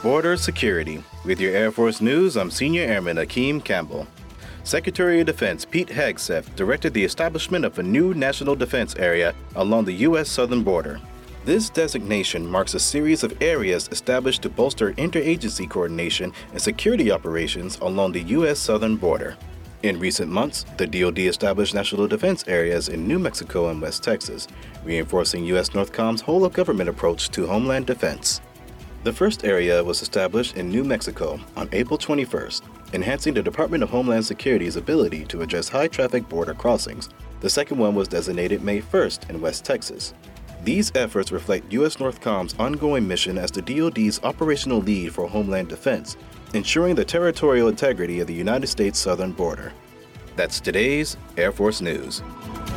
Border Security. With your Air Force News, I'm Senior Airman Akeem Campbell. Secretary of Defense Pete Hegseth directed the establishment of a new national defense area along the U.S. southern border. This designation marks a series of areas established to bolster interagency coordination and security operations along the U.S. southern border. In recent months, the DoD established national defense areas in New Mexico and West Texas, reinforcing U.S. NORTHCOM's whole-of-government approach to homeland defense. The first area was established in New Mexico on April 21st, enhancing the Department of Homeland Security's ability to address high-traffic border crossings. The second one was designated May 1st in West Texas. These efforts reflect U.S. NORTHCOM's ongoing mission as the DoD's operational lead for homeland defense, ensuring the territorial integrity of the United States southern border. That's today's Air Force News.